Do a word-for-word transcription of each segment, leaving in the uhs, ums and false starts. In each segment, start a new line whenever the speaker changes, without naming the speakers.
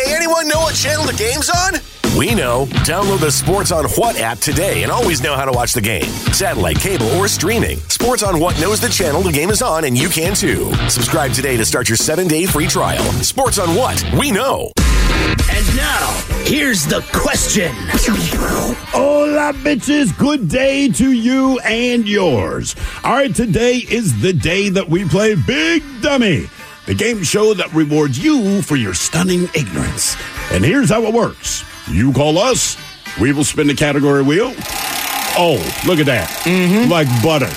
Hey, anyone know what channel the game's on? We know. Download the Sports on What app today and always know how to watch the game. Satellite, cable, or streaming. Sports on What knows the channel the game is on, and you can too. Subscribe today to start your seven-day free trial. Sports on What? We know.
And now, here's the question.
Hola, bitches. Good day to you and yours. All right, today is the day that we play Big Dummy, the game show that rewards you for your stunning ignorance. And here's how it works. You call us, we will spin the category wheel. Oh, look at that. Mm-hmm. Like butter.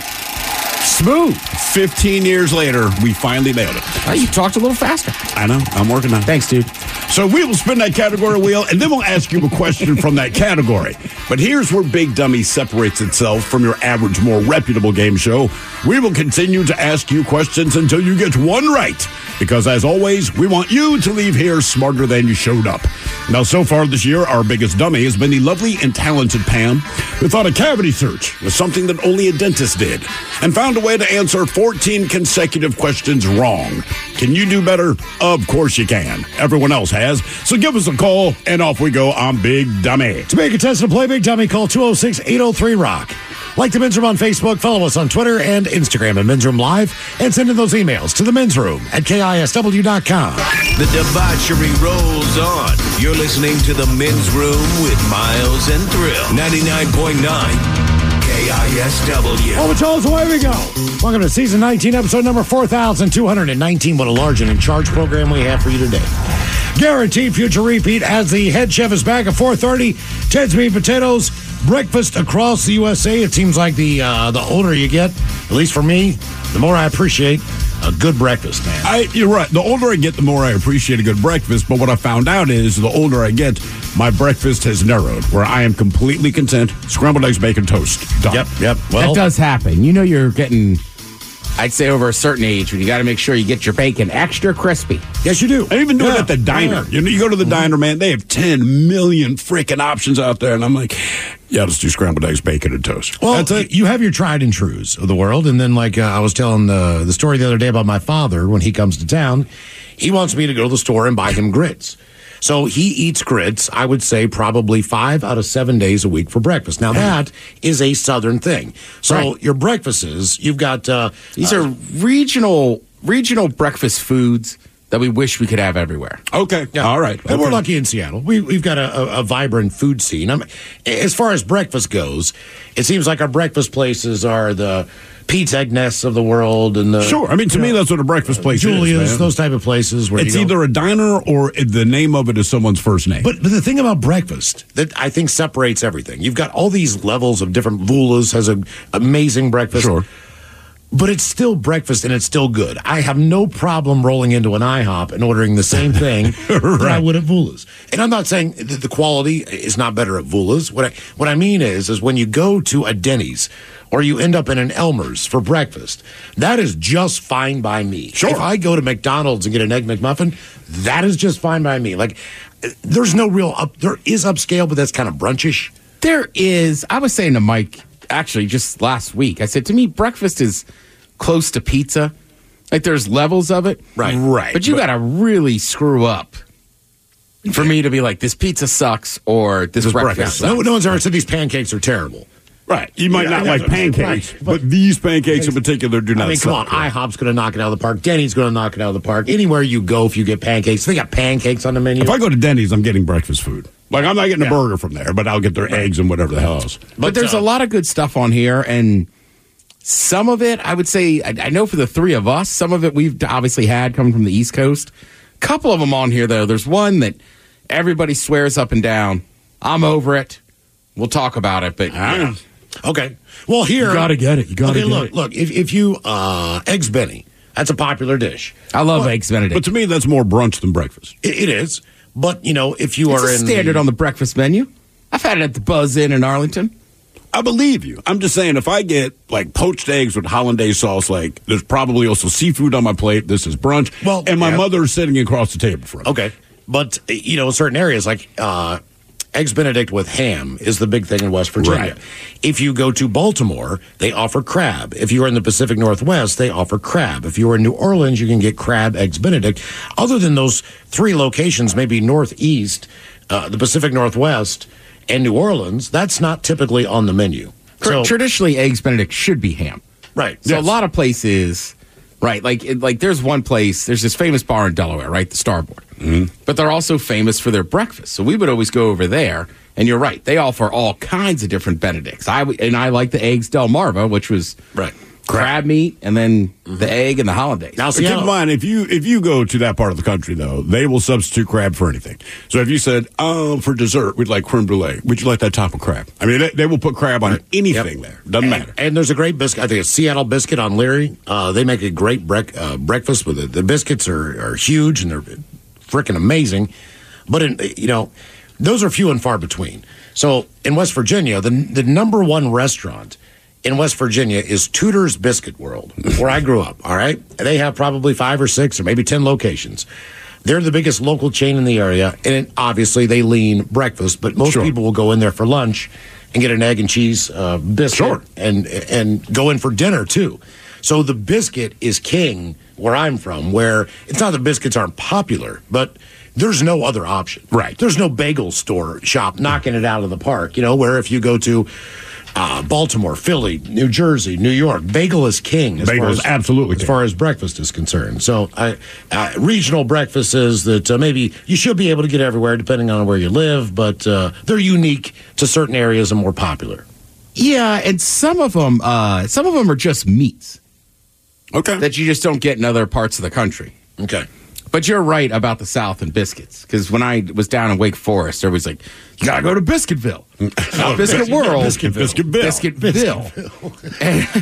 Smooth.
fifteen years later, we finally nailed it.
Oh, you talked a little faster.
I know. I'm working on it.
Thanks, dude.
So we will spin that category wheel, and then we'll ask you a question from that category. But here's where Big Dummy separates itself from your average, more reputable game show. We will continue to ask you questions until you get one right. Because, as always, we want you to leave here smarter than you showed up. Now, so far this year, our biggest dummy has been the lovely and talented Pam, who thought a cavity search was something that only a dentist did, and found a way to answer fourteen consecutive questions wrong. Can you do better? Of course you can. Everyone else has. So give us a call, and off we go on Big Dummy.
To make a test and play Big Dummy, call two oh six, eight oh three, rock. Like the Men's Room on Facebook, follow us on Twitter and Instagram at Men's Room Live, and send in those emails to the Men's Room at K I S W dot com.
The debauchery rolls on. You're listening to the Men's Room with Miles and Thrill. ninety-nine point nine K I S W.
Oh, Charles, away we go. Welcome to season nineteen, episode number four thousand two hundred nineteen. What a large and in charge program we have for you today. Guaranteed future repeat as the head chef is back at four thirty. Ted's Meat Potatoes, breakfast across the U S A. It seems like the uh, the older you get, at least for me, the more I appreciate a good breakfast, man.
I, you're right. The older I get, the more I appreciate a good breakfast. But what I found out is the older I get, my breakfast has narrowed, where I am completely content. Scrambled eggs, bacon, toast. Done.
Yep, yep. Well,
that does happen. You know you're getting, I'd say, over a certain age when you got to make sure you get your bacon extra crispy.
Yes, you do.
I even do
yeah.
it at the diner.
Yeah.
You know, you go to the diner, man, they have ten million freaking options out there. And I'm like, yeah, let's do scrambled eggs, bacon, and toast.
Well,
That's it.
you have your tried and trues of the world. And then, like, uh, I was telling the, the story the other day about my father when he comes to town. He wants me to go to the store and buy him grits. So he eats grits, I would say, probably five out of seven days a week for breakfast. Now, that is a Southern thing. So right. Your breakfasts, you've got... Uh,
These
uh,
are regional regional breakfast foods that we wish we could have everywhere.
Okay.
Yeah.
All right.
And
okay.
we're lucky in Seattle. We, we've got a, a, a vibrant food scene. I mean, as far as breakfast goes, it seems like our breakfast places are the Pete's Egg Nests of the world. and the,
Sure. I mean, to me,
know,
that's what a breakfast place
Julia's,
is, man.
those type of places. Where
It's
you go.
either a diner or the name of it is someone's first name.
But, but the thing about breakfast that I think separates everything, you've got all these levels of different. Vula's has an amazing breakfast.
Sure.
But it's still breakfast, and it's still good. I have no problem rolling into an IHOP and ordering the same thing
right.
that I would at Vula's. And I'm not saying that the quality is not better at Vula's. What I, what I mean is, is when you go to a Denny's or you end up in an Elmer's for breakfast, that is just fine by me.
Sure.
If I go to McDonald's and get an Egg McMuffin, that is just fine by me. Like, there's no real up. There is upscale, but that's kind of brunchish.
There is, I was saying to Mike, actually, just last week, I said, to me, breakfast is close to pizza. Like, there's levels of it.
Right.
Right.
But you
But-
got to really screw up for me to be like, this pizza sucks or this,
This
breakfast,
breakfast
sucks.
No, no one's ever said these pancakes are terrible.
Right. You might
Yeah,
not
yeah,
like
that's
pancakes,
right.
but these pancakes in particular do not
I mean, come on.
suck.
IHOP's going to knock it out of the park. Denny's going to knock it out of the park. Anywhere you go, if you get pancakes, they got pancakes on the menu.
If I go to Denny's, I'm getting breakfast food. Like, I'm not getting
Yeah.
a burger from there, but I'll get their eggs and whatever the hell else.
But,
But,
there's
uh,
a lot of good stuff on here, and some of it, I would say, I, I know for the three of us, some of it we've obviously had coming from the East Coast. A couple of them on here, though. There's one that everybody swears up and down. I'm over it. We'll talk about it, but
Ah.
Okay. Well, here.
You gotta get it. You gotta
okay,
get
look,
it.
Look, if, if you, uh, Eggs Benny, that's a popular dish.
I love
But-
Eggs Benedict.
But to me, that's more brunch than breakfast.
It, it is. But, you know, if you
It's
are
a
in.
standard on the breakfast menu. I've had it at the Buzz Inn in Arlington.
I believe you. I'm just saying, if I get like poached eggs with hollandaise sauce, like there's probably also seafood on my plate. This is brunch.
Well,
and my
yeah.
mother is sitting across the table from me.
Okay. But, you know, in certain areas, like uh, Eggs Benedict with ham is the big thing in West Virginia.
Right.
If you go to Baltimore, they offer crab. If you're in the Pacific Northwest, they offer crab. If you're in New Orleans, you can get crab, Eggs Benedict. Other than those three locations, maybe Northeast, uh, the Pacific Northwest, and New Orleans, that's not typically on the menu. So,
Traditionally, Eggs Benedict should be ham.
right.
So
yes.
a lot of places, right? Like, it, like there's one place. There's this famous bar in Delaware, right? The Starboard. Mm-hmm. But they're also famous for their breakfast. So we would always go over there. And you're right; they offer all kinds of different Benedicts. I w- and I like the eggs Delmarva, which was
Right.
crab meat, and then
Mm-hmm.
the egg and the hollandaise.
Now,
But keep in
Seattle,
mind, if you if you go to that part of the country, though, they will substitute crab for anything. So if you said, um, for dessert, we'd like creme brulee, would you like that type of crab? I mean, they, they will put crab on anything
Yep.
there. Doesn't matter.
And, and there's a great biscuit. I think it's Seattle biscuit on Leary. Uh, they make a great brec- uh, breakfast with it. The biscuits are, are huge and they're freaking amazing. But, in, you know, those are few and far between. So in West Virginia, the the number one restaurant in West Virginia is Tudor's Biscuit World, where I grew up, all right? They have probably five or six or maybe ten locations. They're the biggest local chain in the area, and it, obviously they lean breakfast, but most
Sure.
people will go in there for lunch and get an egg and cheese uh, biscuit
Sure.
and and go in for dinner too. So the biscuit is king where I'm from, where it's not that biscuits aren't popular, but there's no other option.
Right.
There's no bagel store shop knocking it out of the park, you know, where if you go to uh, Baltimore, Philly, New Jersey, New York, bagel is king. As
Bagel
far
is
as,
absolutely
as
king.
far as breakfast is concerned. So uh, uh, regional breakfasts is that uh, maybe you should be able to get everywhere depending on where you live, but uh, they're unique to certain areas and more popular.
Yeah, and some of them, uh, some of them are just meats
Okay.
that you just don't get in other parts of the country.
Okay.
But you're right about the South and biscuits, because when I was down in Wake Forest, everybody's like, "You gotta go to Biscuitville, not Biscuit World,
Biscuitville.
Biscuitville."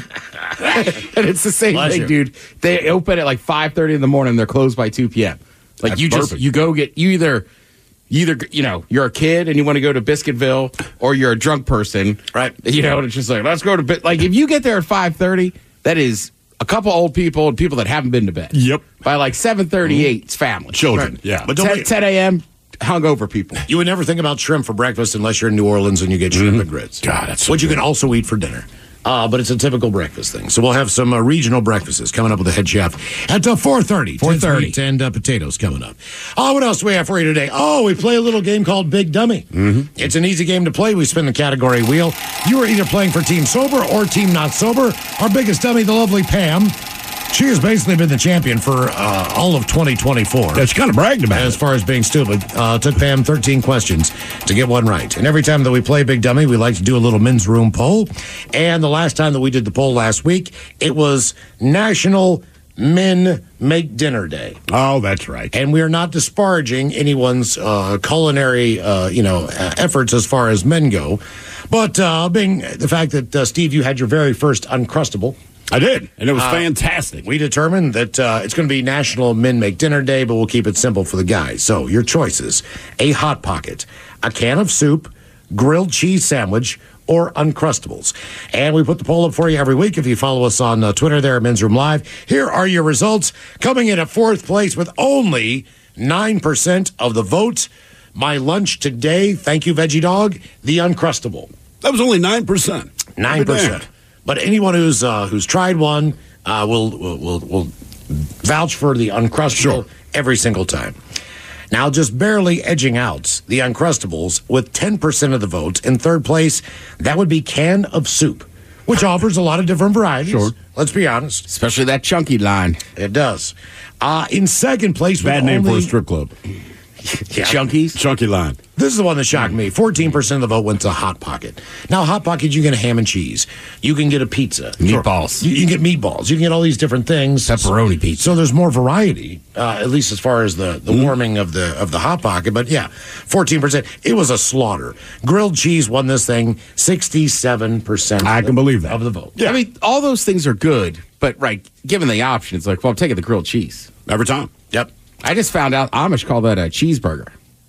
and, and it's the same
Bless
thing,
you.
dude. They open at like five thirty in the morning. They're closed by two p.m. Like
That's
you just
perfect.
you go get you either. You either, you know, you're a kid and you want to go to Biscuitville, or you're a drunk person,
Right.
You know, and it's just like, let's go to Bis- like if you get there at five thirty, that is a couple old people and people that haven't been to bed.
Yep.
By like seven thirty-eight, it's family.
Children,
Right.
yeah.
But don't
ten,
wait.
ten a.m. hungover people.
You would never think about shrimp for breakfast unless you're in New Orleans and you get shrimp and grits.
God, that's so
what you
good.
can also eat for dinner. Uh, but it's a typical breakfast thing. So we'll have some uh, regional breakfasts coming up with the head chef at uh, four thirty.
four thirty.
Meat and uh, potatoes coming up. Oh, what else do we have for you today? Oh, we play a little game called Big Dummy. Mm-hmm. It's an easy game to play. We spin the category wheel. You are either playing for Team Sober or Team Not Sober. Our biggest dummy, the lovely Pam. She has basically been the champion for uh, all of twenty twenty-four.
That's kind of bragged about
As
it.
far as being stupid, uh, took Pam thirteen questions to get one right. And every time that we play Big Dummy, we like to do a little men's room poll. And the last time that we did the poll last week, it was National Men Make Dinner Day.
Oh, that's right.
And we are not disparaging anyone's uh, culinary, uh, you know, uh, efforts as far as men go. But uh, being the fact that, uh, Steve, you had your very first Uncrustable.
I did, and it was
Uh,
fantastic.
We determined that uh, it's going to be National Men Make Dinner Day, but we'll keep it simple for the guys. So your choices: a Hot Pocket, a can of soup, grilled cheese sandwich, or Uncrustables. And we put the poll up for you every week if you follow us on uh, Twitter there at Men's Room Live. Here are your results. Coming in at fourth place with only nine percent of the vote. My lunch today, thank you, Veggie Dog, the Uncrustable.
That was only nine percent.
Nine percent. But anyone who's uh, who's tried one uh, will, will will will vouch for the Uncrustable
Sure.
every single time. Now, just barely edging out the Uncrustables with ten percent of the vote. In third place, that would be Can of Soup, which offers a lot of different varieties.
Sure.
Let's be honest.
Especially that chunky line.
It does. Uh, in second place, with
Bad name for
only-
a strip club.
Yeah.
Chunkies.
Chunky line.
This is the one that shocked me. fourteen percent of the vote went to Hot Pocket. Now, Hot Pocket, you can get a ham and cheese. You can get a pizza.
Meatballs.
You, you can get meatballs. You can get all these different things.
Pepperoni pizza.
So there's more variety, uh, at least as far as the, the warming of the of the Hot Pocket. But yeah, fourteen percent. It was a slaughter. Grilled cheese won this thing, sixty-seven percent.
I can believe that.
Of the vote.
I mean, all those things are good, but right, given the option, it's like, well, I'm taking the grilled cheese.
Every time.
Yep.
I just found out Amish call that a cheeseburger.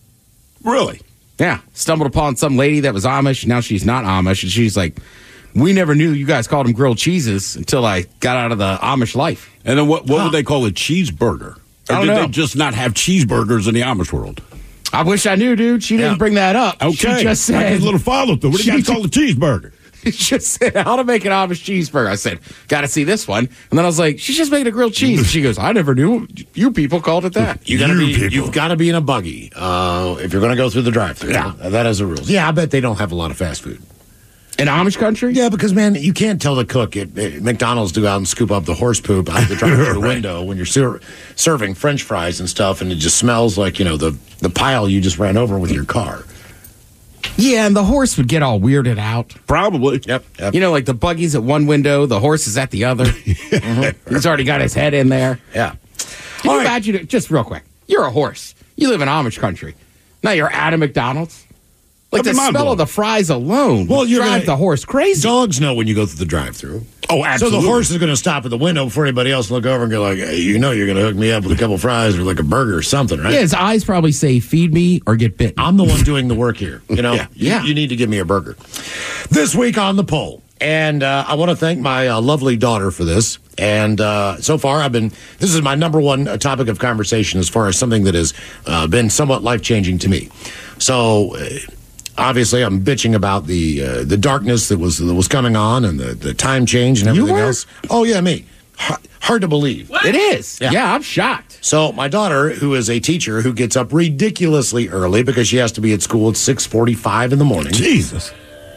Really?
Yeah. Stumbled upon some lady that was Amish. Now she's not Amish. And she's like, we never knew you guys called them grilled cheeses until I got out of the Amish life.
And then what, what
Huh.
would they call a cheeseburger? Or
I don't
did
know.
they just not have cheeseburgers in the Amish world?
I wish I knew, dude. She didn't
Yeah.
bring that up.
Okay.
She just
Like
said,
a little follow through. What do you guys call a cheeseburger?
she just said, how to make an Amish cheeseburger. I said, got to see this one. And then I was like, she's just making a grilled cheese. And she goes, I never knew you people called it that.
You gotta
You
be.
people.
You've got to be in a buggy uh, if you're going to go through the drive-thru.
Yeah.
That is a rule. Yeah, I bet they don't have a lot of fast food.
In Amish country?
Yeah, because man, you can't tell the cook at, at McDonald's to go out and scoop up the horse poop out of the drive-thru
Right.
window when you're ser- serving French fries and stuff, and it just smells like you know the the pile you just ran over with your car.
Yeah, and the horse would get all weirded out.
Probably.
Yep. yep.
You know, like the buggy's at one window, the horse is at the other. Mhm. He's already got his head in there.
yeah.
Can
All
you
right.
imagine it? Just real quick. You're a horse. You live in Amish country. Now you're at a McDonald's. Like
That'd
the
be
smell
mind-blowing.
of the fries alone
Well,
would
you're
drive
gonna-
the horse crazy.
Dogs know when you go through the drive-thru.
Oh, absolutely.
So the horse is going to stop at the window before anybody else look over and go like, hey, you know you're going to hook me up with a couple fries or like a burger or something, right?
Yeah, his eyes probably say, feed me or get bitten.
I'm the one doing the work here. You know,
Yeah.
You,
Yeah.
you need to give me a burger. This week on the poll. And uh, I want to thank my uh, lovely daughter for this. And uh, so far, I've been, this is my number one uh, topic of conversation as far as something that has uh, been somewhat life changing to me. So, uh, obviously, I'm bitching about the uh, the darkness that was that was coming on and the, the time change and everything
were?
else. Oh, yeah, me. Hard, hard to believe.
It is.
Yeah.
Yeah. I'm shocked.
So my daughter, who is a teacher who gets up ridiculously early because she has to be at school at six forty-five in the morning,
Jesus.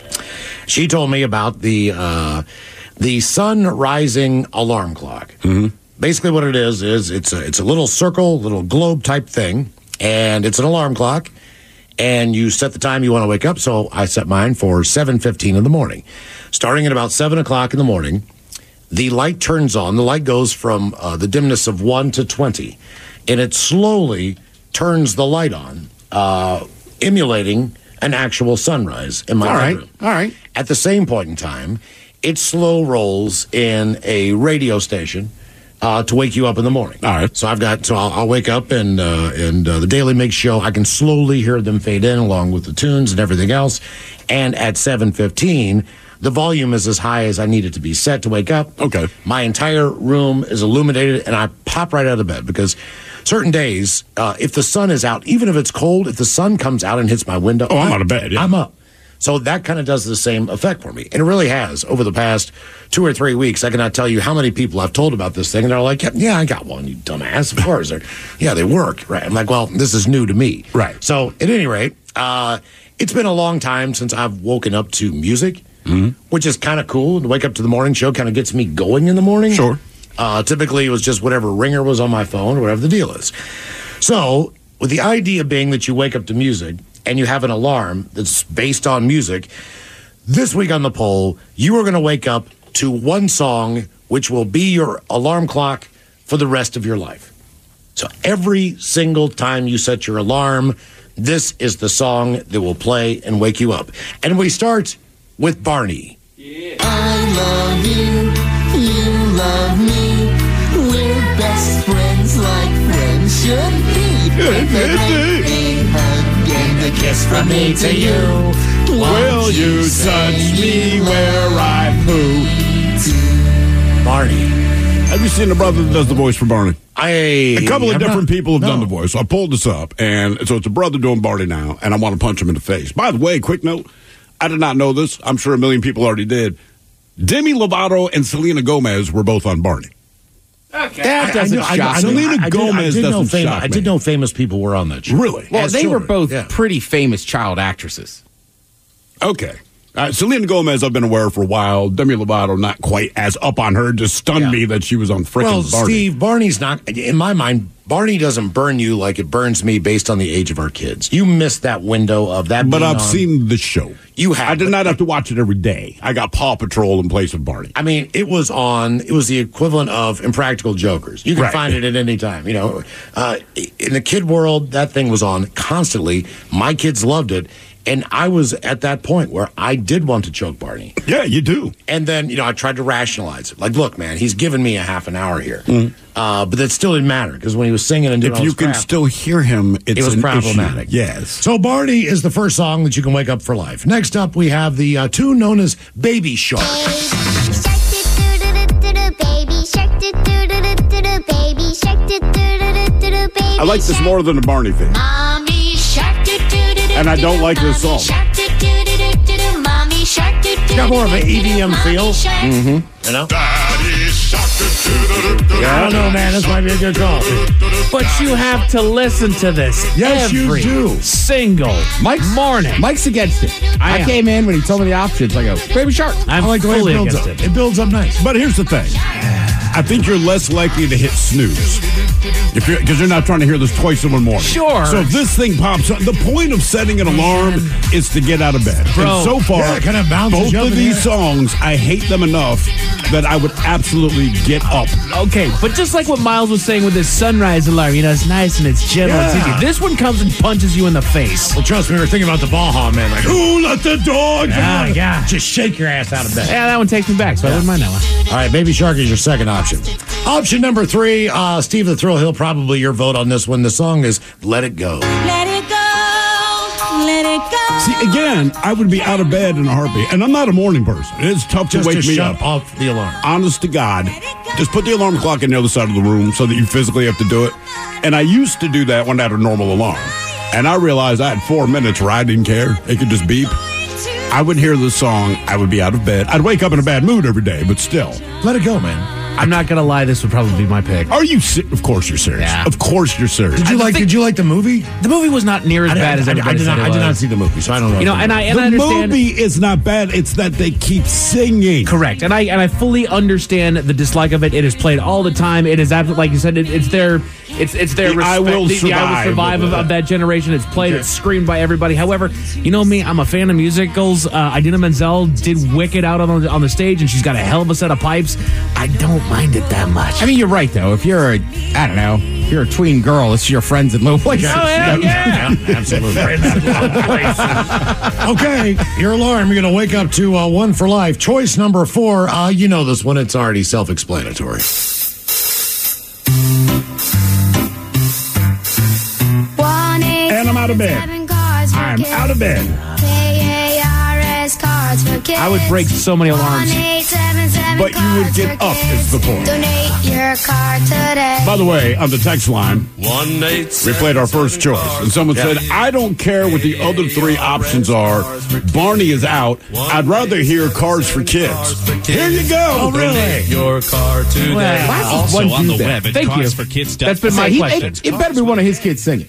she told me about the uh, the sun rising alarm clock. Mm-hmm. Basically, what it is is it's a it's a little circle, little globe type thing, and it's an alarm clock. And you set the time you want to wake up. So I set mine for seven fifteen in the morning. Starting at about seven o'clock in the morning, the light turns on. The light goes from uh, the dimness of one to twenty, and it slowly turns the light on, uh, emulating an actual sunrise in my
All right.
bedroom.
All right.
At the same point in time, it slow rolls in a radio station uh, to wake you up in the morning.
All right.
So I've got so I'll, I'll wake up and uh, and uh, the Daily Mix show. I can slowly hear them fade in along with the tunes and everything else. And at seven fifteen, the volume is as high as I need it to be set to wake up.
Okay.
My entire room is illuminated, and I pop right out of bed because certain days, uh, if the sun is out, even if it's cold, if the sun comes out and hits my window,
Oh, I'm
I-
out of bed, yeah.
I'm up. So that kind of does the same effect for me. And it really has over the past two or three weeks. I cannot tell you how many people I've told about this thing. And they're like, yeah, I got one, you dumbass. Of course. They're, yeah, they work. Right. I'm like, well, this is new to me.
Right.
So at any rate, uh, it's been a long time since I've woken up to music,
Mm-hmm.
which is kind of cool. To wake up to the morning show kind of gets me going in the morning.
Sure.
Uh, typically, it was just whatever ringer was on my phone or whatever the deal is. So, with the idea being that you wake up to music and you have an alarm that's based on music, this week on the poll, you are going to wake up to one song which will be your alarm clock for the rest of your life. So, every single time you set your alarm, this is the song that will play and wake you up. And we start with Barney.
I love you, you love me. We're best friends like friends should be. With a great big hug and a kiss from me to you.
Will you touch me where I poo?
Barney.
Have you seen the brother that does the voice for Barney?
I
A couple of
have
different
not-
people have
no.
done the voice. So I pulled this up, and so it's a brother doing Barney now, and I want to punch him in the face. By the way, quick note, I did not know this. I'm sure a million people already did. Demi Lovato and Selena Gomez were both on Barney.
Okay. That doesn't
I, I,
shock
I,
me.
Selena
I, I did, I
Gomez
did know
doesn't
famous,
shock
I did
me.
know famous people were on that show.
Really?
Well,
As
they were
children,
both
yeah.
pretty famous child actresses.
Okay. Uh, Selena Gomez, I've been aware of for a while. Demi Lovato, not quite as up on her. Just stunned
Yeah.
me that she was on frickin'
Well,
Barney.
Steve, Barney's not, in my mind, Barney doesn't burn you like it burns me based on the age of our kids. You missed that window of that
But
being
I've
on-
seen the show.
You have,
I did
but-
not have to watch it every day. I got Paw Patrol in place of Barney.
I mean, it was on, it was the equivalent of Impractical Jokers. You can
Right.
find it at any time. You know, uh, in the kid world, that thing was on constantly. My kids loved it. And I was at that point where I did want to choke Barney.
Yeah, you do.
And then, you know, I tried to rationalize it. Like, look, man, he's given me a half an hour here. Uh, but that still didn't matter because when he was singing and doing
If
all
you
this
can
crap,
still hear him, it's
it was
an
problematic.
issue. Yes.
So Barney is the first song that you can wake up for life. Next up, we have the uh, tune known as Baby Shark.
Shark doo doo doo doo doo baby shark doo doo doo doo doo baby shark doo doo doo doo doo baby
I like this
shark.
more than the Barney thing.
Mommy shark
And I don't like this song.
It's got more of an E D M feel. Mm-hmm. You know? Yeah, I don't know, man. This might be a good call.
But you have to listen to this
Yes, you
every
do.
single
Mike's
morning.
Mike's against it. I,
I am.
came in when he told me the options. I go, Baby Shark.
I'm
I like the way it
fully
builds up.
against it.
It builds up nice.
But here's the thing. I think you're less likely to hit snooze if you're because you're not trying to hear this twice in one morning.
Sure.
So if this thing pops up, the point of setting an alarm is to get out of bed.
Bro.
And so far,
Yeah, it kinda bounces
both
you up
of
in the
these
air.
songs, I hate them enough that I would absolutely get up.
Okay, but just like what Miles was saying with this sunrise alarm, you know, it's nice and it's gentle. It's
Yeah.
easy. This one comes and punches you in the face.
Well, trust me, we were thinking about the Baja, man. Like,
Who let the dogs
oh,
out?
my God. Just shake your ass out of bed.
Yeah, that one takes me back, so I wouldn't mind that one.
All right, Baby Shark is your second option. Option number three, uh, Steve the Thrill Hill, probably your vote on this one. The song is Let It Go.
Let it go, let it go.
See, again, I would be out of bed in a heartbeat, and I'm not a morning person. It's tough to
Just
wake
to
me
shut
up.
off the alarm.
Honest to God, just put the alarm clock on the other side of the room so that you physically have to do it. And I used to do that when I had a normal alarm. And I realized I had four minutes where I didn't care. It could just beep. I would hear the song. I would be out of bed. I'd wake up in a bad mood every day, but still.
Let it go, man.
I'm not going to lie, this would probably be my pick.
Are you si- Of course you're serious.
Yeah.
Of course you're serious.
Did you
I
like?
think-
Did you like the movie?
The movie was not near as
I,
bad as
I, I,
everybody
did not.
said it
I did not
was.
see the movie, so I don't know.
You know, and I and I
the
understand.
movie is not bad. It's that they keep singing.
Correct, and I and I fully understand the dislike of it. It is played all the time. It is absolutely, like you said, it, it's their it's it's their
The
respect,
I Will
the, the I
Survive
will survive of, of that generation. It's played, it's screamed by everybody. However, you know me, I'm a fan of musicals. Uh, Idina Menzel did Wicked out on the, on the stage, and she's got a hell of a set of pipes. I don't mind it that much.
I mean, you're right, though. If you're a, I don't know, if you're a tween girl, it's your friends in low places.
oh yeah, yeah.
Absolutely. Okay, your alarm. You're going to wake up to uh, One for Life. Choice number four. Uh, you know this one. It's already self-explanatory.
And I'm out of bed. I'm out of bed.
I would break so many alarms.
But you would get up is the point.
Donate your car today.
By the way, on the text line, we played our first choice, and someone said, I don't care what the other three options are. Barney is out. I'd rather hear Cars for Kids. Here you go.
Oh, really?
Your car today.
Well,
why does
also
one
on
do
the
that?
web at
Thank you.
cars for kids dot com.
That's been my
He-
question.
it, it better be one of his kids singing.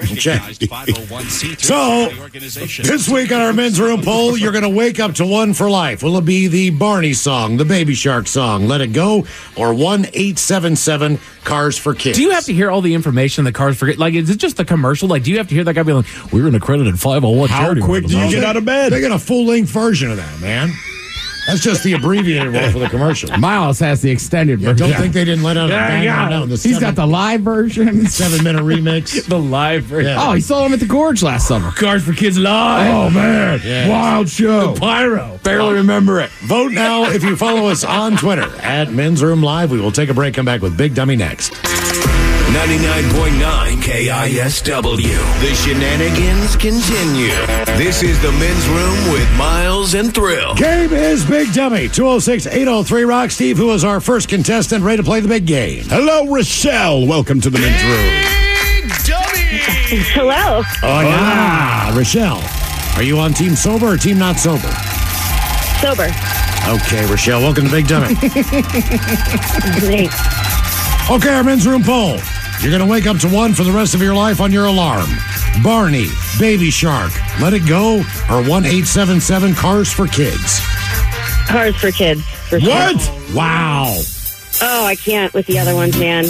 So, this week on our men's room poll, you're going to wake up to One for Life. Will it be the Barney song, the Baby Shark song, Let It Go, or one eight seven seven Cars for Kids?
Do you have to hear all the information the cars forget? Like, is it just the commercial? Like, do you have to hear that guy be like, "We're an accredited five oh one
How
charity"?
quick do you get out of bed?
They got a full-length version of that, man. That's just the abbreviated one for the commercial.
Miles has the extended
Yeah,
version.
don't think they didn't let out a
Yeah,
bang
yeah.
on down. The
He's
seven,
got the live version.
seven-minute remix.
the live version?
Yeah.
Oh, he saw him at the Gorge last summer.
Cars for Kids live.
Oh, man.
Yeah.
Wild show.
Pyro.
Barely remember it.
Vote now if you follow us on Twitter at Men's Room Live. We will take a break, come back with Big Dummy next.
ninety-nine point nine K I S W. The shenanigans continue. This is the Men's Room with Miles and Thrill.
Game is Big Dummy. two oh six, eight oh three Rock. Steve, who is our first contestant, ready to play the big game.
Hello, Rochelle. Welcome to the men's room.
Hello.
Oh, yeah. Rochelle, are you on Team Sober or Team Not Sober?
Sober.
Okay, Rochelle, welcome to Big Dummy.
Great.
Okay, our men's room poll. You're going to wake up to one for the rest of your life on your alarm. Barney, Baby Shark, Let It Go, or one eight seven seven Cars for Kids.
Cars for Kids. For sure.
What?
Wow.
Oh, I can't with the other ones, man.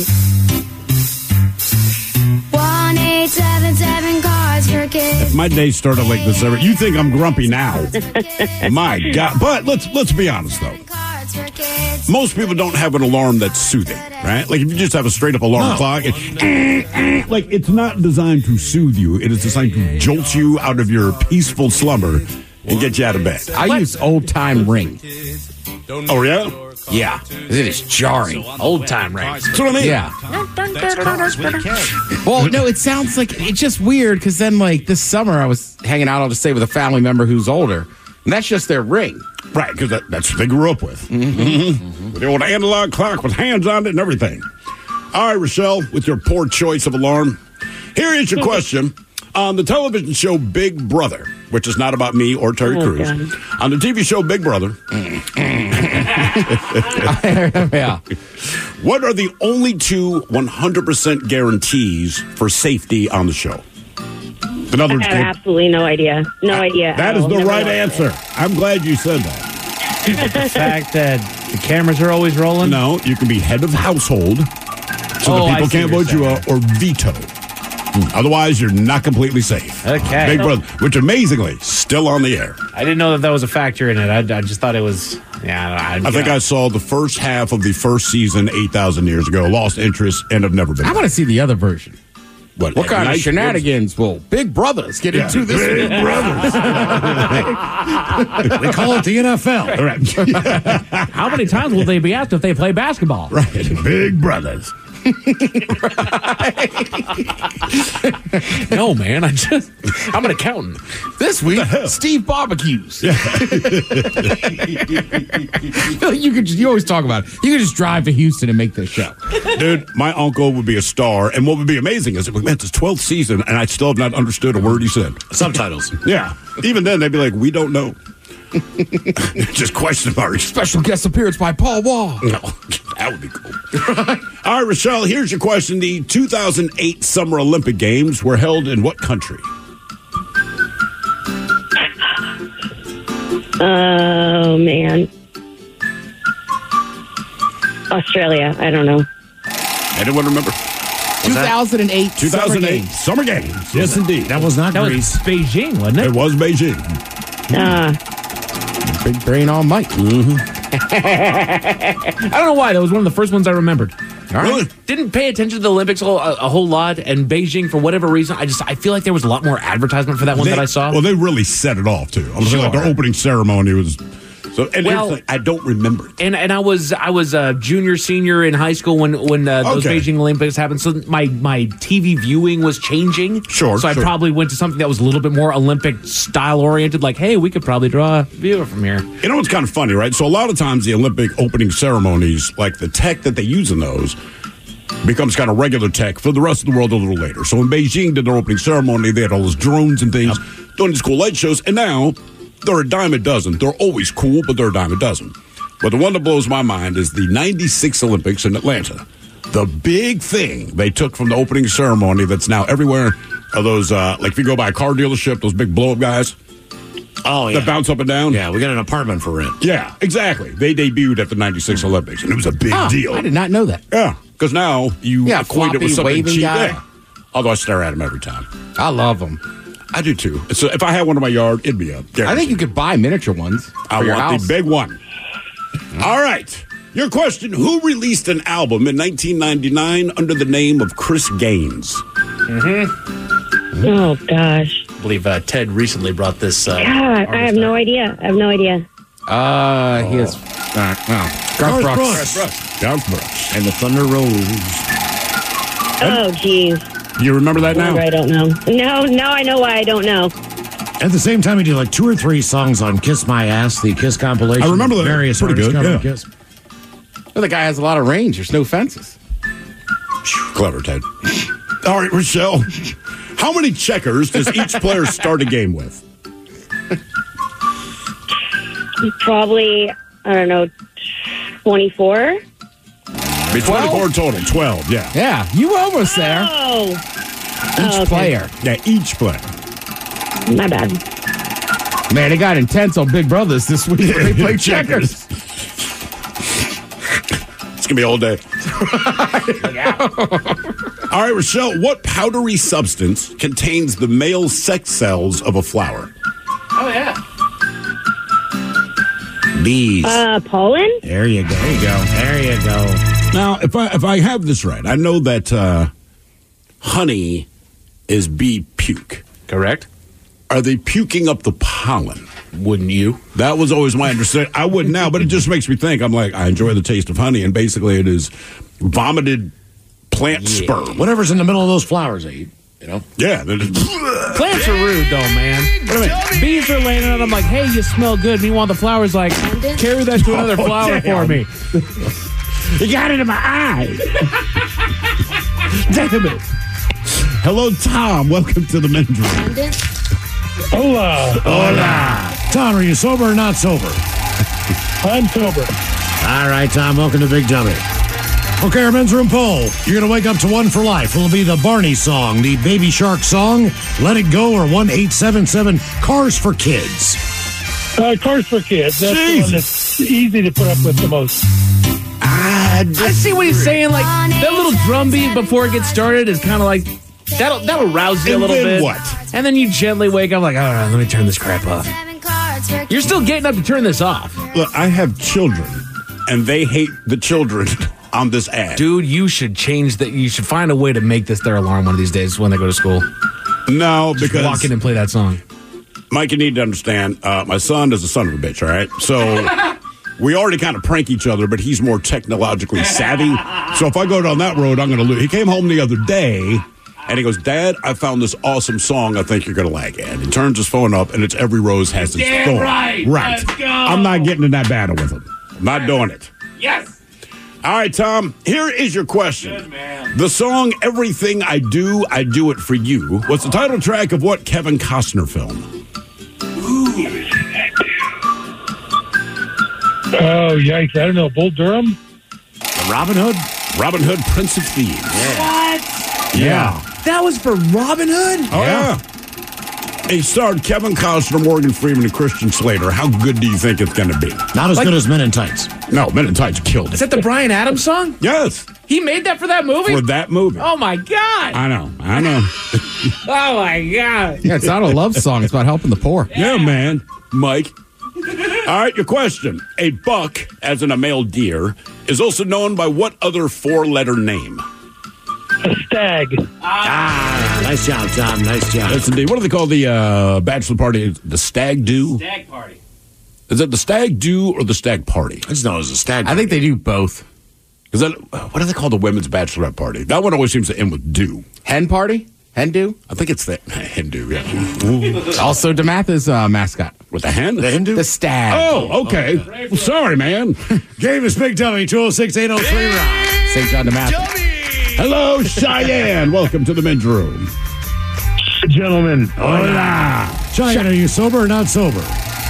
One eight seven seven Cars for Kids.
My day started like this every. You think I'm grumpy now? My God! But let's let's be honest though.
Cars for Kids.
Most people don't have an alarm that's soothing, right? Like if you just have a straight up alarm
No.
clock, it, like it's not designed to soothe you. It is designed to jolt you out of your peaceful slumber and get you out of bed.
I use old time ring.
Oh yeah,
Yeah. It is jarring.
Old time rings.
that's what I mean.
Yeah.
That's cars with a K.
Well, no, it sounds like it's just weird because then, like this summer, I was hanging out. I'll just say with a family member who's older, and that's just their ring.
Right, because that, that's what they grew up with. Mm-hmm. With the old analog clock with hands on it and everything. All right, Rochelle, with your poor choice of alarm, here is your question. On the television show Big Brother, which is not about me or Terry
Oh,
Crews.
God.
On the T V show Big Brother,
Yeah.
what are the only two one hundred percent guarantees for safety on the show? In other
I
words,
have absolutely no idea. No idea.
that
at
is
all.
the
Never
right
watched it.
answer. I'm glad you said that.
The fact that the cameras are always rolling.
No, you can be head of household, so
Oh,
that
I
people
see
can't
what
vote
you're
you out, or veto. Otherwise, you're not completely safe.
Okay.
Big Brother, which amazingly still on the air.
I didn't know that that was a factor in it. I, I just thought it was. Yeah, I,
I think I saw the first half of the first season eight thousand years ago. Lost interest and have never been.
I want to see the other version.
What,
What kind of
night-
shenanigans will Big Brothers get
Yeah.
into this
Big
week?
Brothers.
They call it the N F L.
All right.
How many times will they be asked if they play basketball?
Right. Big Brothers.
No, man. I just. I'm an accountant.
This week, Steve barbecues. I feel like you could. Just, you always talk about it. You could just drive to Houston and make this show.
Dude, my uncle would be a star. And what would be amazing is, man, it's his twelfth season, and I still have not understood a word he said.
Subtitles.
Yeah. Even then, they'd be like, we don't know. Just question marks.
Special guest appearance by Paul Wall.
No, that would be cool. All right, Rochelle, here's your question. The two thousand eight Summer Olympic Games were held in what country?
Oh, man. Australia. I don't know.
Anyone remember?
two thousand eight.
two thousand eight Summer Games. Yes, indeed.
That was not
That was
Greece.
Beijing, wasn't
It
it?
was Beijing.
Uh,
Big brain all Mike.
I don't know why. That was one of the first ones I remembered.
All
Really?
right.
Didn't pay attention to the Olympics a, a whole lot, and Beijing, for whatever reason, I just I feel like there was a lot more advertisement for that one
They-
that I saw.
Well, they really set it off, too. I'm saying, like,
Sure.
their opening ceremony was... So, and
Well-
here's the thing, I don't remember it.
and and I was I was a junior senior in high school when when uh, those
Okay.
Beijing Olympics happened. So my my T V viewing was changing.
Sure,
So I
sure.
probably went to something that was a little bit more Olympic style oriented. Like, hey, we could probably draw a viewer from here.
You know what's kind of funny, right? So a lot of times the Olympic opening ceremonies, like the tech that they use in those, becomes kind of regular tech for the rest of the world a little later. So when Beijing did their opening ceremony, they had all those drones and things doing these cool light shows, and now they're a dime a dozen. They're always cool, but they're a dime a dozen. But the one that blows my mind is the ninety-six Olympics in Atlanta. The big thing they took from the opening ceremony that's now everywhere are those, uh, like if you go by a car dealership, those big blow-up guys
Oh, yeah.
that bounce up and down.
Yeah, we got an apartment for rent.
Yeah, exactly. They debuted at the ninety-six Olympics, and it was a big
Oh,
deal.
I did not know that.
Yeah, because now you
Yeah,
equate it with
floppy,
something
waving
cheap.
guy.
Yeah. Although I stare at him every time.
I love them.
I do too. So if I had one in my yard, it'd be up.
I think you could buy miniature ones for
I
your
want
house.
the big one. All right. Your question: who released an album in nineteen ninety-nine under the name of Chris Gaines?
oh, gosh.
I believe uh, Ted recently brought this. Uh,
God, I have
artist
no
up.
idea. I have no idea.
Uh, he is. Uh, well, Garth Brooks.
Garth Brooks.
And the Thunder Rolls.
Oh, geez.
You remember that now?
I don't know. No, now I know why I don't know.
At the same time, he did like two or three songs on Kiss My Ass, the Kiss compilation.
I remember that.
Various
Pretty
artists
good,
covering
yeah.
Kiss.
Well, the guy has a lot of range. There's no fences.
Clever, Ted. All right, Rochelle. How many checkers does each player start a game with?
Probably, I don't know, twenty-four?
Be twenty-four total. twelve, yeah.
Yeah, you were almost there.
Oh,
Each
okay.
player.
Yeah, each player.
my bad.
Man, it got intense on Big Brothers this week when they played checkers.
It's going to be all day. All right, Rochelle, what powdery substance contains the male sex cells of a flower?
Oh yeah.
Bees.
Uh, pollen?
There you go. There you go. There you go.
Now, if I if I have this right, I know that uh, honey is bee puke.
Correct.
Are they puking up the pollen?
Wouldn't you?
That was always my understanding. I wouldn't now, but it just makes me think. I'm like, I enjoy the taste of honey, and basically it is vomited plant sperm.
Whatever's in the middle of those flowers they eat, you know?
Yeah. that is-
Plants are rude, though, man. What do you mean? Bees are laying on them like, hey, you smell good. Meanwhile, the flower's like, carry that to another
Oh,
flower
damn.
for me.
You got it in my eye. Damn it. Hello, Tom. Welcome to the men's room.
Hola.
Hola. Tom, are you sober or not sober?
I'm sober.
All right, Tom. Welcome to Big Dummy. Okay, our men's room poll. You're going to wake up to one for life. Will it be the Barney song, the Baby Shark song, Let It Go, or one eight seven seven Cars for Kids?
Uh, Cars for Kids. That's the one that's easy to put up with the most.
I see what he's saying. Like, that little drum beat before it gets started is kind of like, that'll that'll rouse you
And
a little
then
bit.
what?
And then you gently wake up like, all right, let me turn this crap off. You're still getting up to turn this off.
Look, I have children, and they hate the children on this ad.
Dude, you should change that. You should find a way to make this their alarm one of these days when they go to school.
No,
Just
because
walk in and play that song.
Mike, you need to understand, uh, my son is a son of a bitch, all right? So we already kind of prank each other, but he's more technologically savvy. So if I go down that road, I'm going to lose. He came home the other day, and he goes, Dad, I found this awesome song I think you're going to like. And he turns his phone up, and it's Every Rose Has Its
Damn
Thorn.
right.
Right.
Let's go.
I'm not getting in that battle with him. I'm not doing it.
Yes.
All right, Tom, here is your question.
Good man.
The song Everything I Do, I Do It For You was the title track of what Kevin Costner film?
Oh, yikes. I don't know. Bull Durham?
Robin Hood? Robin Hood, Prince of Thieves.
What?
Yeah.
That was for Robin Hood?
Oh, yeah. He starred Kevin Costner, Morgan Freeman, and Christian Slater. How good do you think it's going to be?
Not as
Like-
good as Men in Tights.
No, Men in Tights killed
Is
it.
that the Bryan Adams song?
Yes,
He made that for that movie?
for that movie.
Oh, my God.
I know, I know.
Oh, my God.
Yeah, it's not a love song. It's about helping the poor.
Yeah, man. Mike. All right, your question. A buck, as in a male deer, is also known by what other four-letter name?
A stag.
Ah, nice job, Tom. Nice job.
Yes, indeed. What do they call the uh, bachelor party? The stag do?
Stag party.
Is it the stag do or the stag party?
I just know it was a stag.
I think they do both.
Is that what do they call the women's bachelorette party? That one always seems to end with do.
Hen party? Hen do?
I think it's the Hindu. Yeah.
Also, DeMatha's uh, mascot.
With the hen?
The Hindu?
The stag.
Oh, okay. Well, sorry, man.
Game is Big Dummy, two oh six, eight oh three, Rock.
Saint John DeMatha.
Hello, Cheyenne. Welcome to the men's room.
Gentlemen.
Hola. Cheyenne, are you sober or not sober?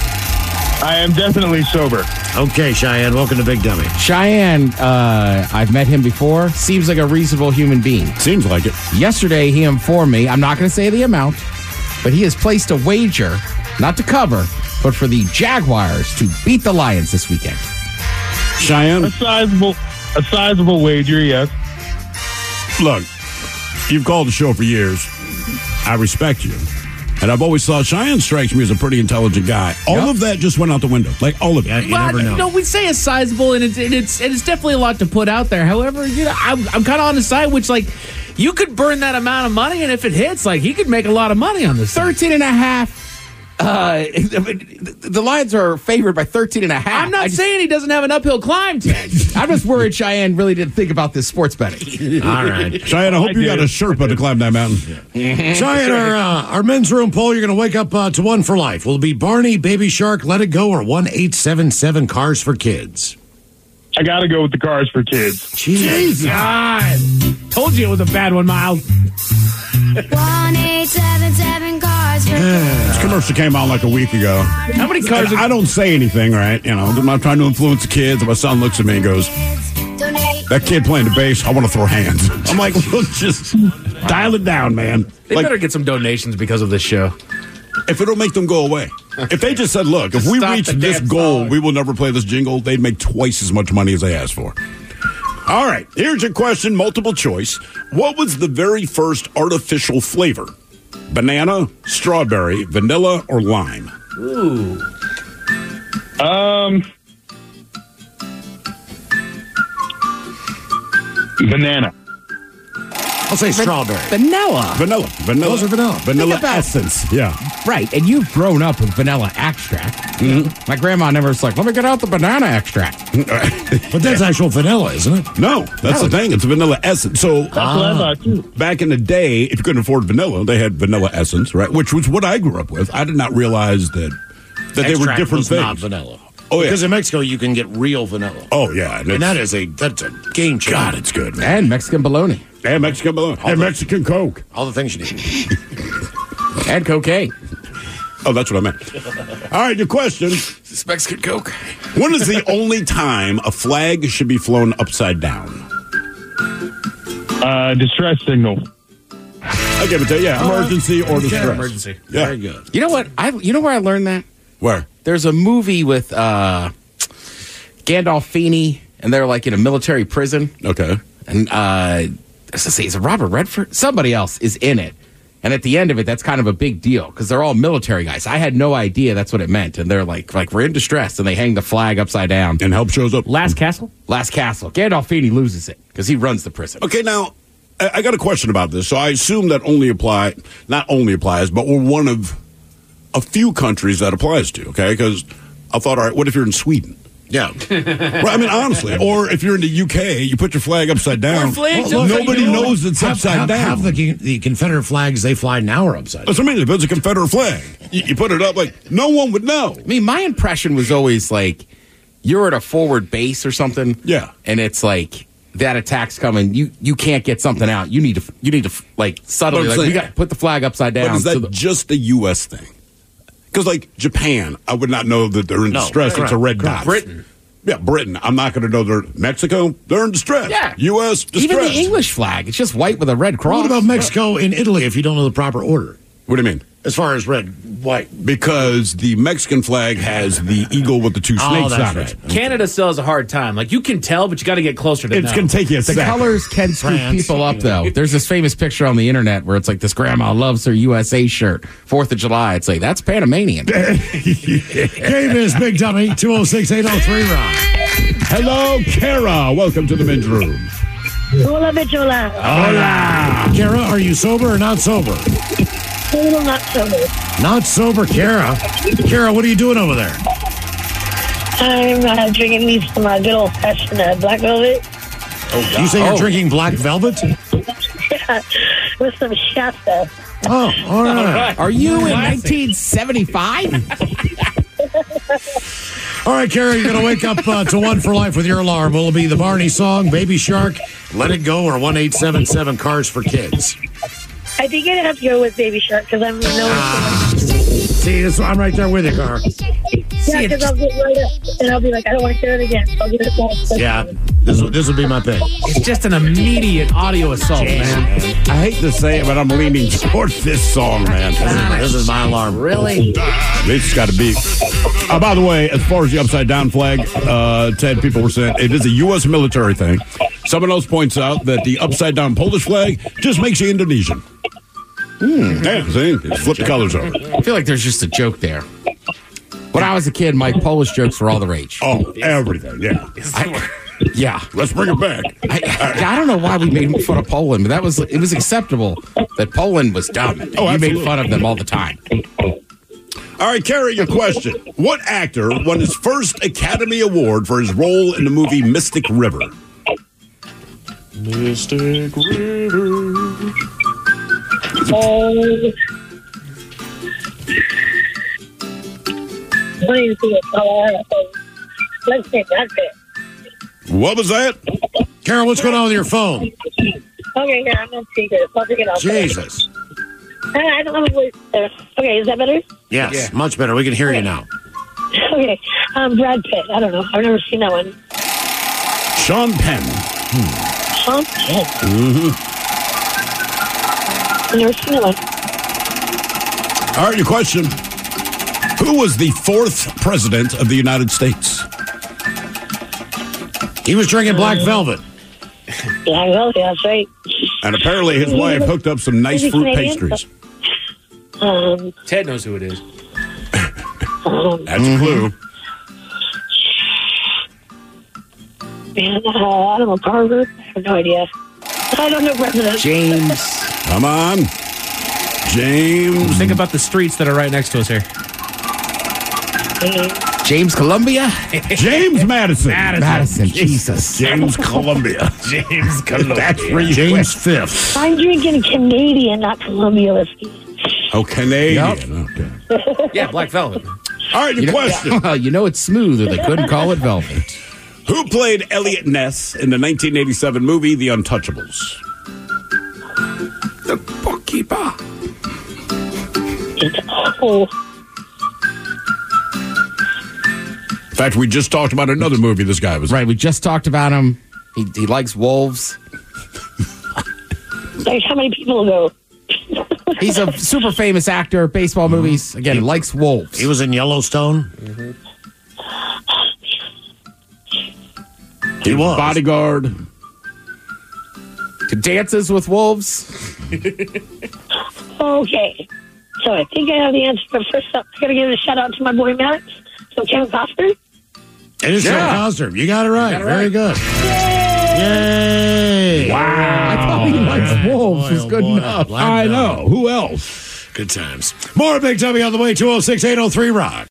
I am definitely sober.
Okay, Cheyenne, welcome to Big Dummy.
Cheyenne, uh, I've met him before. Seems like a reasonable human being.
Seems like it.
Yesterday, he informed me, I'm not going to say the amount, but he has placed a wager, not to cover, but for the Jaguars to beat the Lions this weekend.
Cheyenne,
A sizable, a sizable wager, yes.
look, you've called the show for years. I respect you. And I've always thought Cheyenne strikes me as a pretty intelligent guy. All
Yep.
of that just went out the window. Like, all of it.
Yeah, you
Well,
never know.
no, we say it's sizable, and it's and it's and it's definitely a lot to put out there. However, you know, I'm, I'm kind of on the side, which like you could burn that amount of money, and if it hits, like he could make a lot of money on this. thing.
thirteen and a half. Uh, the Lions are favored by thirteen and a half.
I'm not
I just,
saying he doesn't have an uphill climb, Ted.
I'm just worried Cheyenne really didn't think about this sports betting.
All right.
Cheyenne, I hope
I
you got
do.
a Sherpa to climb that mountain.
Cheyenne, our, uh, our men's room poll, you're going to wake up uh, to one for life. Will it be Barney, Baby Shark, Let It Go, or one eight seven seven Cars for Kids?
I got to go with the Cars for Kids.
Jesus.
God, told you it was a bad one, Miles.
One eight seven seven cars for
This commercial came out like a week ago.
How many cars?
And I don't say anything, right? You know, I'm not trying to influence the kids. And my son looks at me and goes,
donate.
that kid playing the bass, I want to throw hands. I'm like, look, just dial it down, man.
They
Like,
better get some donations because of this show.
if it'll make them go away. If they just said, look, if we
Stop
reach
the
this
damn
goal,
song.
we will never play this jingle, they'd make twice as much money as they asked for. All right, here's your question, multiple choice. What was the very first artificial flavor? Banana, strawberry, vanilla, or lime?
Ooh.
Um, banana.
I'll say strawberry.
Vanilla.
Vanilla. Vanilla.
Those are vanilla.
Vanilla
Think about-
essence. Yeah.
Right, and you've grown up with vanilla extract.
Mm-hmm.
My grandma never was like, let me get out the banana extract.
But that's actual vanilla, isn't it?
No, that's the thing. It's vanilla essence. So
That's what I thought, too.
back in the day, if you couldn't afford vanilla, they had vanilla essence, right? Which was what I grew up with. I did not realize that that they were
Extract
different
was
things.
not vanilla.
Oh, yeah.
Because in Mexico, you can get real vanilla.
Oh, yeah.
And that is a that's a game changer.
God, it's good, man.
And Mexican bologna.
And Mexican balloon.
All
And
the-
Mexican Coke.
All the things you need.
And cocaine.
Oh, that's what I meant. All right, your question.
This Mexican Coke.
When is the only time a flag should be flown upside down?
Uh, distress signal.
I give it to you. Yeah, emergency or distress.
Emergency.
Yeah.
Very good.
You know what? I you know where I learned that?
Where?
There's a movie with uh, Gandolfini, and they're like in a military prison.
Okay.
And uh, let's just say, is it Robert Redford? Somebody else is in it. And at the end of it, that's kind of a big deal because they're all military guys. I had no idea that's what it meant. And they're like, like we're in distress, and they hang the flag upside down.
And help shows up.
Last Castle?
Last Castle. Gandolfini loses it because he runs the prison.
Okay, now, I, I got a question about this. So I assume that only apply, not only applies, but we're one of a few countries that applies to, okay? Because I thought, all right, what if you're in Sweden?
Yeah.
Right, I mean, honestly. Or if you're in the U K, you put your flag upside down.
flags
Well,
upside
nobody
down.
knows it's
Half-
upside
half-
down.
half the, the Confederate flags they fly now are upside down.
That's what I mean. If it's a Confederate flag, you, you put it up like no one would know.
I mean, my impression was always like you're at a forward base or something.
Yeah.
And it's like that attack's coming. You you can't get something out. You need to you need to like subtly
But I'm
like we
saying-
got to put the flag upside down.
But is that
so the-
just a U S thing? Because, like, Japan, I would not know that they're in
No,
distress.
correct,
It's a red
correct.
dot.
Britain.
Yeah, Britain. I'm not going to know they're Mexico. They're in distress.
Yeah.
U S distress.
even the English flag, it's just white with a red cross.
What about Mexico and Italy if you don't know the proper order?
What do you mean?
As far as red, white.
Because the Mexican flag has the eagle with the two
Oh,
snakes
that's
on it.
right.
Canada still has a hard time. Like, you can tell, but you got to get closer to
It's
know.
going to take you a
The
second.
colors can scoop
France.
people up, though. There's this famous picture on the internet where it's like this grandma loves her U S A shirt, Fourth of July. It's like, that's Panamanian.
Game is Big Dummy, two oh six, eight oh three, Rock.
Hello, Kara. Welcome to the men's room.
Hola, bichola.
Hola. Kara, are you sober or not sober?
A little not sober.
Not sober, Kara. Kara, what are you doing over there?
I'm uh, drinking me some uh, good old fashioned uh, black velvet
You say you're
Oh.
drinking black velvet?
with some Shasta.
Oh, all right.
Are you in nineteen seventy-five?
All right, Kara, you're going to wake up uh, to One for Life with your alarm. Will it be the Barney song, Baby Shark, Let It Go, or one eight seven seven Cars for Kids?
I think I'd have to go with Baby Shark because I'm no.
See, this, I'm right there with you, Car.
Yeah, because I'll get right up and I'll be like, I don't want to hear it again. I'll get it back.
Yeah, this, this would be my pick.
It's just an immediate audio assault, man.
I hate to say it, but I'm leaning towards this song, man.
This is my alarm.
Really?
It's got to be. Uh, by the way, as far as the upside down flag, uh, Ted, people were saying it is a U S military thing. Someone else points out that the upside down Polish flag just makes you Indonesian. Mm. Yeah, see? Just flip the colors over.
I feel like there's just a joke there. When I was a kid, my Polish jokes were all the rage.
Oh, everything, yeah.
I- yeah.
Let's bring it back.
I, I don't know why we made fun of Poland, but that was it was acceptable that Poland was dumb.
Oh,
you made
absolutely.
fun of them all the time.
All right, Carrie, your question. What actor won his first Academy Award for his role in the movie Mystic River?
Mystic River.
Oh. What do you think? Oh, let's say that's it.
What was that?
Carol, what's going on with your phone?
Okay, here, I'm on speaker. I'll take it off.
Jesus.
I I don't have a voice there. Okay, is that better?
Yes, much better. We can hear you now.
Okay, um, Brad Pitt. I don't know. I've never seen that one.
Sean Penn.
Sean Penn.
Mm-hmm.
I've never seen that one.
All right, your question. Who was the fourth president of the United States?
He was drinking black velvet.
Yeah, well, yeah, that's right.
And apparently his wife hooked up some nice
Is he
fruit
Canadian?
pastries.
Um,
Ted knows who it is.
um,
That's a clue.
man, uh, I don't know, Carver? I have no idea. I don't know president.
James.
Come on. James.
Think about the streets that are right next to us here.
James Columbia?
James Madison.
Madison. Jesus.
James Columbia.
James Columbia.
That's where you
James Fifth.
I'm drinking Canadian, not Columbia whiskey.
Oh, Canadian. Okay.
Yeah, Black Velvet.
All right, your
You know,
question.
well, you know it's smooth, or they couldn't call it velvet.
Who played Elliot Ness in the nineteen eighty-seven movie The Untouchables? keeper.
Oh,
In fact, we just talked about another movie this guy was in.
Right, we just talked about him. He, he likes wolves.
like how many people ago?
He's a super famous actor, baseball movies. Again, he likes wolves.
He was in Yellowstone.
Mm-hmm.
He was.
Bodyguard.
Dances with wolves.
Okay. So I think I have the answer, but first up, I gotta give a shout out to my boy Max. So Kevin Costner.
It is
Yeah.
Kevin Costner. You got it right.
got it
Very
right.
good. Yay!
Wow.
I thought he likes wolves.
Boy,
was
oh
good
boy.
enough.
Black
I
Dog.
know. Who else?
Good times. More Big Dummy on the way. two oh six, eight oh three Rock.